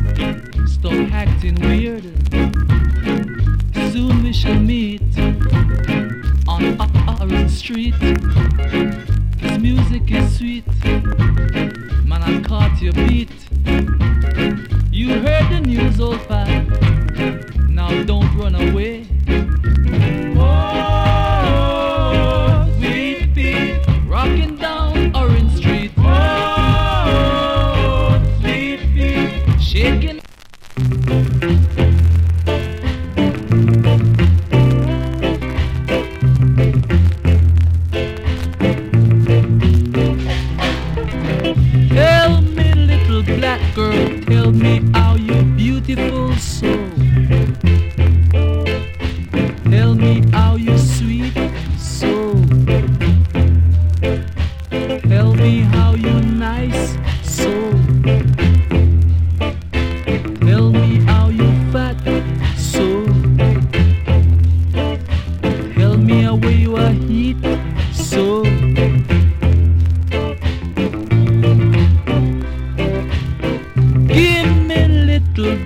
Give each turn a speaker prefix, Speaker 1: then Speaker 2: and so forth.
Speaker 1: Stop acting weird. Soon we shall meet on Orange Street. This music is sweet. Man, I caught your beat. You heard the news, old pal. Now don't run away.